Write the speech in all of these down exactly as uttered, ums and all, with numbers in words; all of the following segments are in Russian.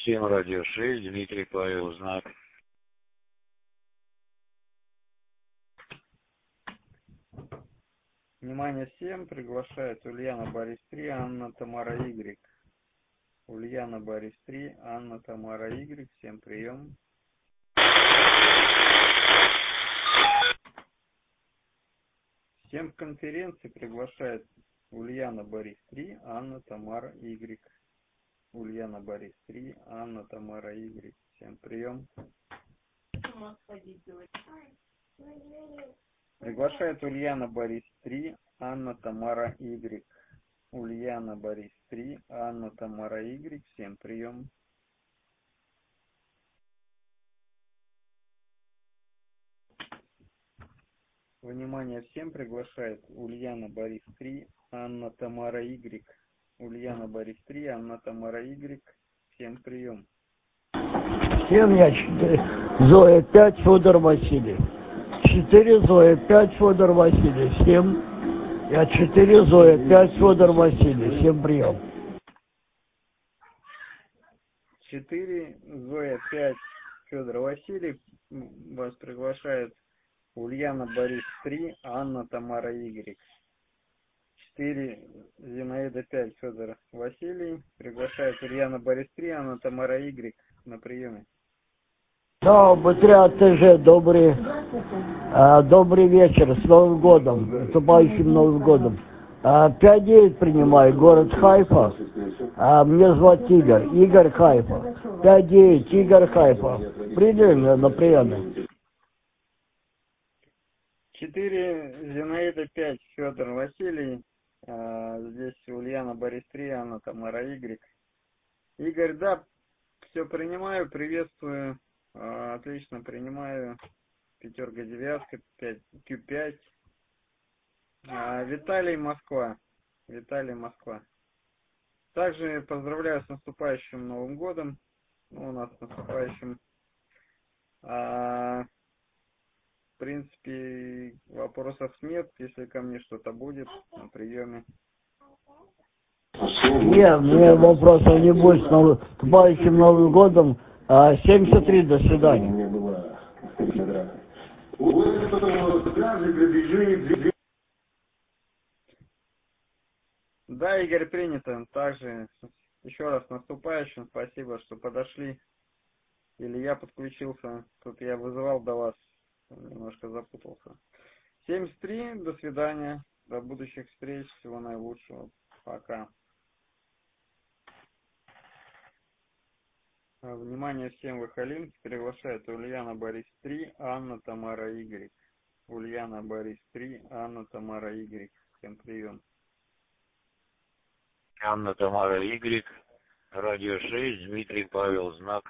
всем, радио шесть, Дмитрий Павел, знак. Внимание всем, приглашает Ульяна Борис три, Анна Тамара Y. Ульяна Борис три, Анна Тамара Y, всем прием. Всем в конференции приглашает Ульяна Борис три, Анна Тамара Y. Ульяна Борис три, Анна Тамара Y, всем прием. Приглашает Ульяна Борис три, Анна Тамара Y. Ульяна Борис три, Анна Тамара Y, всем прием. Внимание всем, приглашает Ульяна Борис три, Анна Тамара Y. Ульяна Борис три, Анна Тамара Y, всем прием. Всем я четыре, Зоя пять, Федор Василий. четыре, Зоя пять, Федор Василий. Всем я четыре, Зоя пять, Федор Василий. Всем прием. четыре, Зоя пять, Федор Василий. Вас приглашает Ульяна Борис три, Анна Тамара Y. четыре, Зинаида пять, Федор Василий. Приглашает Ульяна Борис три, Анна Тамара Y на приеме. Да, Батря ТЖ, добрый, а, добрый вечер, с Новым годом, наступающим Новым годом. А, пять девять принимаю, город Хайфа. А, мне зовут Игорь, Игорь Хайфа. пять девять, Игорь Хайфа. Приняли меня на приеме. четыре, Зинаида пять, Федор Василий. А, здесь Ульяна Борис три, Анна Тамара Y. Игорь, да, все принимаю, приветствую. А, отлично принимаю. Пятерка, девятка, пять, Q пять. А, Виталий, Москва. Виталий, Москва. Также поздравляю с наступающим Новым годом. Ну, у нас с наступающим. А, в принципе, вопросов нет. Если ко мне что-то будет на приеме. Нет, мне вопросов не будет. С наступающим Новым годом. А, семьдесят три, до свидания. Да, Игорь, принято. Также еще раз с наступающим. Спасибо, что подошли. Или я подключился. Тут я вызывал до вас. Немножко запутался. семьдесят три. До свидания. До будущих встреч. Всего наилучшего. Пока. Внимание всем, выхолинки. Приглашает Ульяна Борис три, Анна Тамара Y. Ульяна Борис три, Анна Тамара Y. Всем прием. Анна Тамара Y, радио шесть, Дмитрий Павел, знак.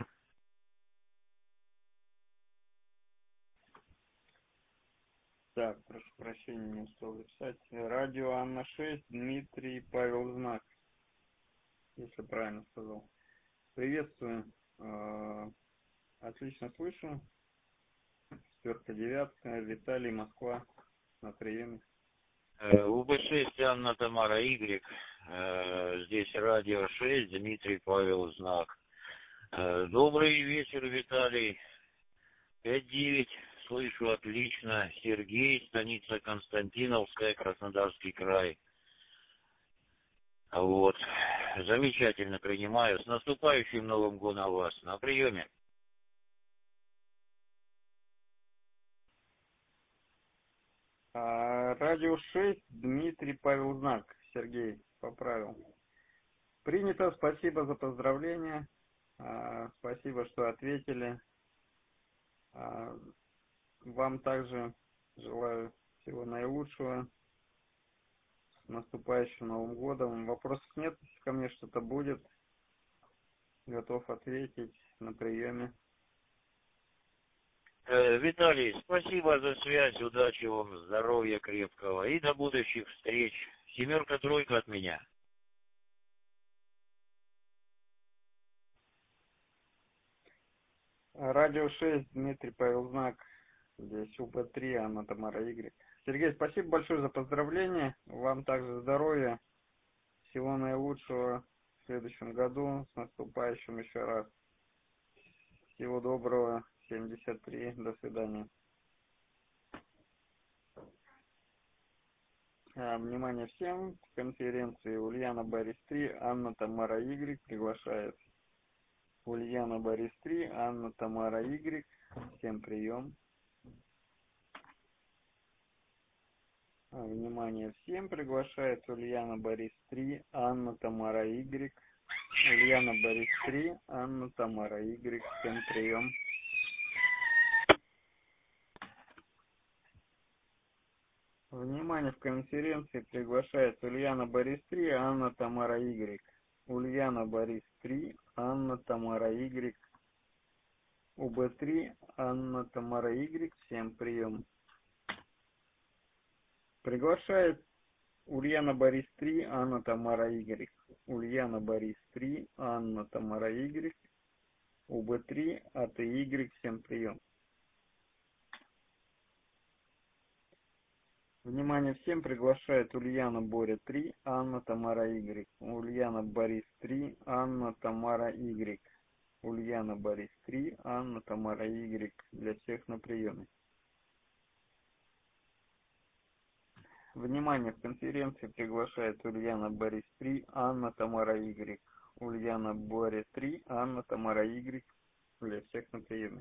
Так, прошу прощения, не успел записать. Радио Анна шесть, Дмитрий Павел, знак. Если правильно сказал. Приветствую. Отлично слышу. Четверка, девятка, Виталий, Москва, на приеме. У Б шесть, Анна Тамара Y, здесь радио шесть, Дмитрий Павел, знак. Добрый вечер, Виталий. пять девять, слышу отлично. Сергей, станица Константиновская, Краснодарский край. Вот. Замечательно принимаю. С наступающим Новым годом вас. На приеме. А, радио шесть, Дмитрий Павел, знак. Сергей поправил. Принято. Спасибо за поздравления. А, спасибо, что ответили. А, вам также желаю всего наилучшего. С наступающим Новым годом. Вопросов нет, если ко мне что-то будет. Готов ответить на приеме. Виталий, спасибо за связь, удачи вам, здоровья крепкого и до будущих встреч. Семерка-тройка от меня. Радио шесть, Дмитрий Павел, знак. Здесь У Б три, Анна Тамара Y. Сергей, спасибо большое за поздравления. Вам также здоровья. Всего наилучшего в следующем году. С наступающим еще раз. Всего доброго. семьдесят три. До свидания. А, внимание всем. В конференции Ульяна Борис три. Анна Тамара Y приглашает. Ульяна Борис три. Анна Тамара Y. Всем прием. А, внимание всем. Приглашает Ульяна Борис три. Анна Тамара Y. Ульяна Борис три. Анна Тамара Y. Всем прием. Внимание, в конференции приглашает Ульяна Борис три, Анна Тамара Y. Ульяна Борис три, Анна Тамара Y. УБ три, Анна Тамара Y. Всем прием. Приглашает Ульяна Борис три, Анна Тамара Y. Ульяна Борис три, Анна Тамара Y. УБ три, АТY. Всем прием. Внимание всем, приглашает Ульяна Боря три, Анна Тамара Y. Ульяна Борис три, Анна Тамара Y. Ульяна Борис три, Анна Тамара Y. Для всех на приеме. Внимание, в конференции приглашает Ульяна Борис три, Анна Тамара Y. Ульяна Боря три, Анна Тамара Y. Для всех на приеме.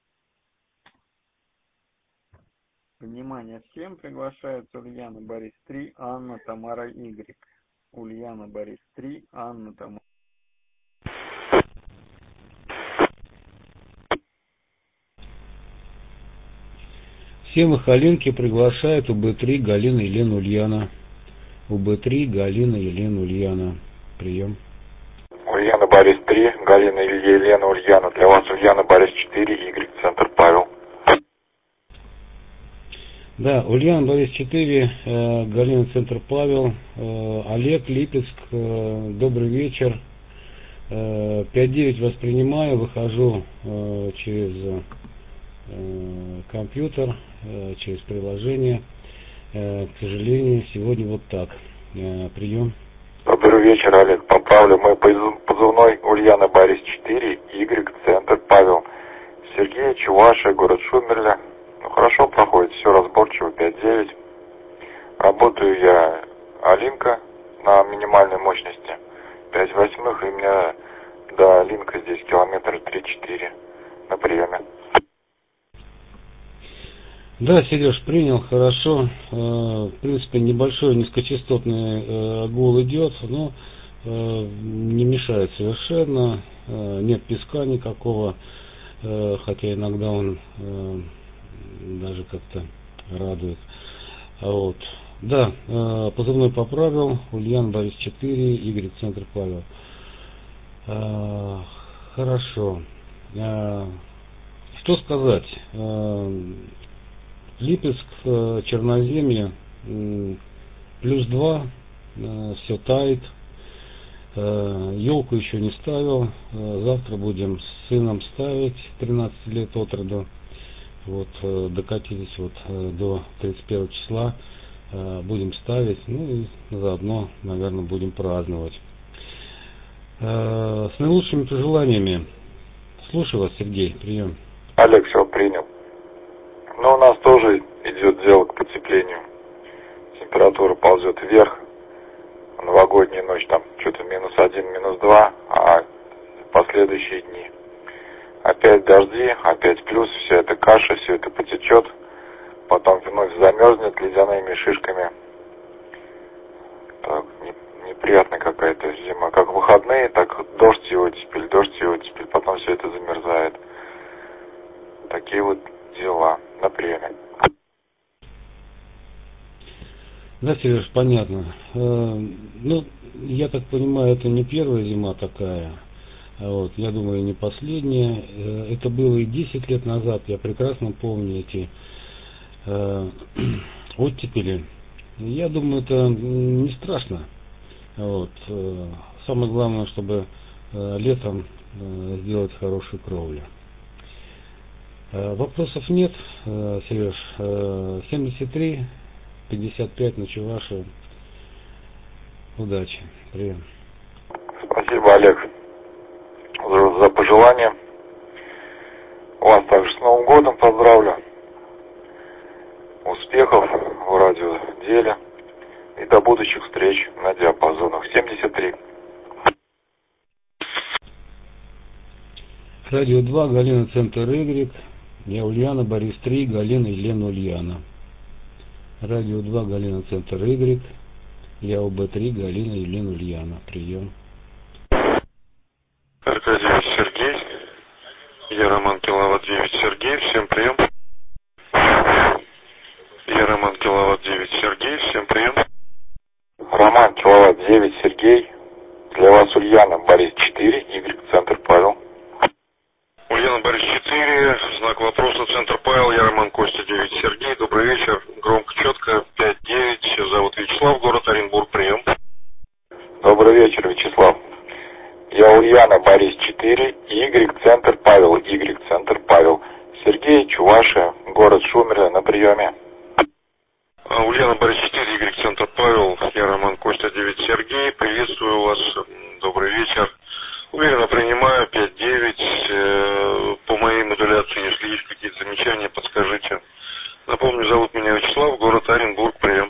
Внимание всем, приглашается Ульяна Борис три, Анна Тамара Y. Ульяна Борис три, Анна Тамара. Всем их Алинки приглашает УБ три Галина Елена Ульяна. УБ три Галина Елена Ульяна. Прием. Ульяна Борис три, Галина Елена Ульяна. Для вас Ульяна Борис четыре, Y, центр Павел. Да, Ульяна Борис четыре, э, Галина центр Павел, э, Олег Липецк, э, добрый вечер. Э, пять девять воспринимаю, выхожу э, через э, компьютер, э, через приложение. Э, к сожалению, сегодня вот так. Э, прием. Добрый вечер, Олег. Поправлю, мой позывной Ульяна Борис четыре, Y, центр Павел. Сергей, Чувашия, город Шумерля. Ну, хорошо проходит, все разборчиво, пять девять. Работаю я Алинка на минимальной мощности, пять восьмых, и у меня до Алинка здесь километр три-четыре на приеме. Да, Сереж, принял, хорошо. В принципе, небольшой низкочастотный гул идет, но не мешает совершенно. Нет песка никакого, хотя иногда он даже как-то радует. Вот. Да, позывной поправил. Ульян Борис четыре, Y, центр Павел. Хорошо. Что сказать? Липецк, Черноземье, плюс два, все тает. Елку еще не ставил. Завтра будем с сыном ставить, тринадцать лет от роду. Вот, докатились вот до тридцать первого числа. Будем ставить, ну и заодно, наверное, будем праздновать. С наилучшими пожеланиями. Слушаю вас, Сергей, прием. Олег, все принял. Но у нас тоже идет дело к потеплению. Температура ползет вверх. Новогодняя ночь там что-то минус один, минус два, а последующие дни опять дожди, опять плюс, все это каша, все это потечет, потом вновь замерзнет ледяными шишками. Так, не, неприятная какая-то зима, как выходные, так дождь и оттепель, дождь и оттепель, потом все это замерзает. Такие вот дела на приеме. Да, Сереж, понятно. Ну, я так понимаю, это не первая зима такая. Вот, я думаю, не последняя. Это было и десять лет назад. Я прекрасно помню эти э, оттепели. Я думаю, это не страшно. Вот. Самое главное, чтобы э, летом э, сделать хорошую кровлю. Э, вопросов нет, э, Сереж. Э, семьдесят три пятьдесят пять на Чувашию. Удачи. Прием. Спасибо, Олег, за, за пожелания. Вас также с Новым годом поздравлю. Успехов в радиоделе. И до будущих встреч на диапазонах семьдесят три. Радио два, Галина, Центр Y. Я Ульяна, Борис три, Галина, Елена, Ульяна. Радио два, Галина, Центр Y. Я ОБ три, Галина, Елена, Ульяна. Прием. Аркадий Сергей. Я Роман Киловатт девять Сергей. Всем прием. Я Роман Киловатт девять Сергей. Всем прием. Роман Киловатт девять Сергей. Для вас Ульяна, Борис четыре, Y, Центр Павел. Ульяна, Борис четыре, знак вопроса, Центр Павел, я Роман Костя девять Сергей. Добрый вечер, громко, четко, пять девять, зовут Вячеслав, город Оренбург, прием. Добрый вечер, Вячеслав. Я Ульяна, Борис четыре, Y, Центр Павел, Y, Центр Павел. Сергей, Чувашия, город Шумерля, на приеме. Ульяна, Борис четыре, Y, Центр Павел, я Роман Костя девять Сергей, приветствую вас, добрый вечер. Уверенно принимаю, пять девять, по моей модуляции, если есть какие-то замечания, подскажите. Напомню, зовут меня Вячеслав, город Оренбург, прием.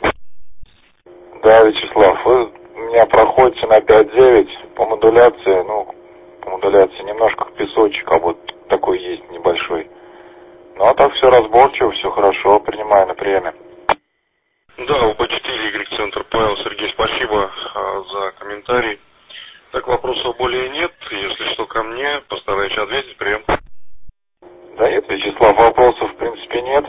Да, Вячеслав, вы у меня проходите на пять девять, по модуляции, ну, по модуляции немножко песочек, а вот такой есть небольшой. Ну, а так все разборчиво, все хорошо, принимаю на приеме. Да, ОБ четыре, Y, Центр Павел, Сергей, спасибо а, за комментарий. Так, вопросов более нет. Если что, ко мне, постараюсь ответить. Прием. Да нет, Вячеслав, вопросов в принципе нет.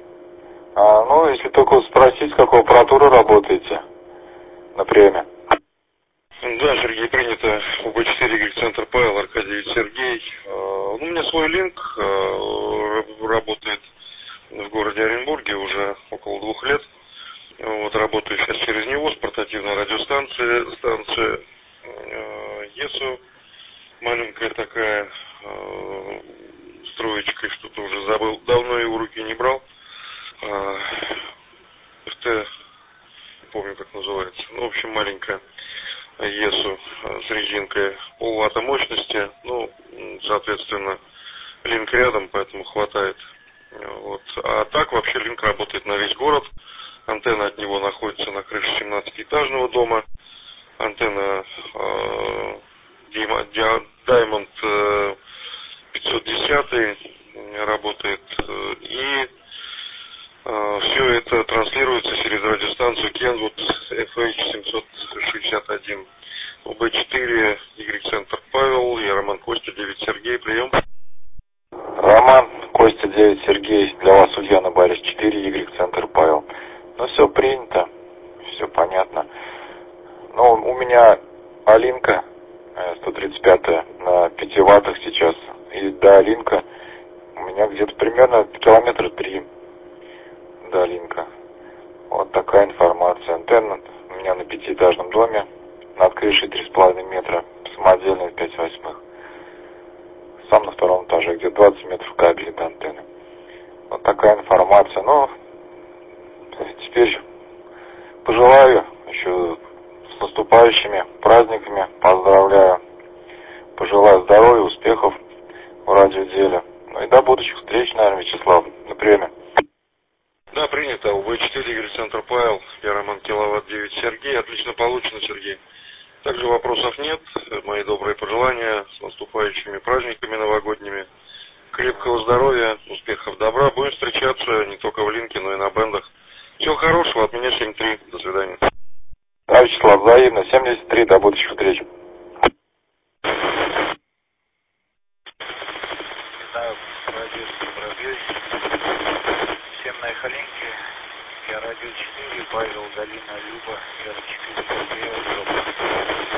А, ну, если только спросить, с какой аппаратурой работаете на приеме. Да, Сергей, принято. ОБ четыре, Y, Центр Павел, Аркадий Сергей. А, ну, у меня свой линк а, работает в городе Оренбурге уже около двух лет. Вот, работаю сейчас через него с портативной радиостанцией, станция ЕСУ, маленькая такая, э, строечкой, что-то уже забыл, давно ее в руки не брал. Э, ФТ, не помню как называется, ну, в общем, маленькая ЕСУ э, с резинкой, полватта мощности, ну, соответственно, линк рядом, поэтому хватает. Вот. А так вообще линк работает на весь город. Антенна от него находится на крыше семнадцатиэтажного дома. Антенна э, Diamond э, пятьсот десять работает. И э, все это транслируется через радиостанцию Kenwood эф эйч семьсот шестьдесят один. ОБ четыре, Y, Центр Павел, я Роман Костя девять Сергей, прием. Роман Костя девять Сергей, для вас Ульяна, Борис четыре, Y, Центр Павел. Ну, все принято, все понятно. Ну, у меня Алинка сто тридцать пятая на пяти ваттах сейчас. И до Алинка у меня где-то примерно километра три до Алинка. Вот такая информация. Антенна у меня на пятиэтажном доме. Над крышей три с половиной метра. Самодельная пять восьмых. Сам на втором этаже, где двадцать метров кабеля до антенны. Вот такая информация. Ну, теперь пожелаю еще с наступающими праздниками. Поздравляю. Пожелаю здоровья, успехов в радиоделе. Ну и до будущих встреч, наверное, Вячеслав. На приеме. Да, принято. ОБ четыре, Игорь, Центр Павел. Я Роман Киловатт девять Сергей. Отлично получено, Сергей. Также вопросов нет. Мои добрые пожелания с наступающими праздниками новогодними. Крепкого здоровья, успехов, добра. Будем встречаться не только в линке, но и на бендах. Всего хорошего. От меня семь три. До свидания. Да, Вячеслав, взаимно. семьдесят три. До будущих встреч. Да, радио Сибирь. Всем на их линке. Я радио четыре, Павел, Галина, Люба, Вера четыре, Сергей,